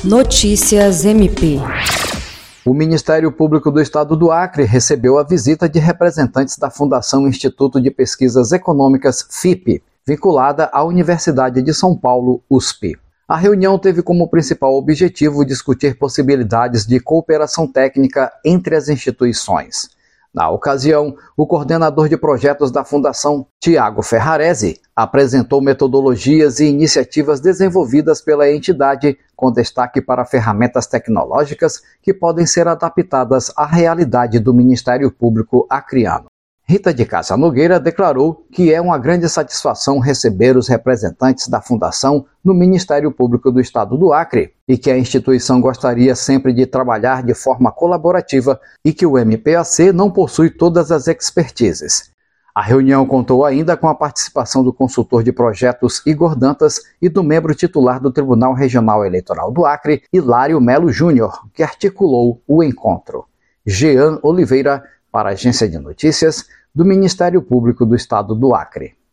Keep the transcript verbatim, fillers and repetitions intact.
Notícias M P. O Ministério Público do Estado do Acre recebeu a visita de representantes da Fundação Instituto de Pesquisas Econômicas, F I P, vinculada à Universidade de São Paulo, U S P. A reunião teve como principal objetivo discutir possibilidades de cooperação técnica entre as instituições. Na ocasião, o coordenador de projetos da Fundação, Tiago Ferrarese, apresentou metodologias e iniciativas desenvolvidas pela entidade, com destaque para ferramentas tecnológicas que podem ser adaptadas à realidade do Ministério Público acreano. Rita de Cássia Nogueira declarou que é uma grande satisfação receber os representantes da Fundação no Ministério Público do Estado do Acre e que a instituição gostaria sempre de trabalhar de forma colaborativa e que o M P A C não possui todas as expertises. A reunião contou ainda com a participação do consultor de projetos Igor Dantas e do membro titular do Tribunal Regional Eleitoral do Acre, Hilário Melo Júnior, que articulou o encontro. Jean Oliveira, para a Agência de Notícias do Ministério Público do Estado do Acre.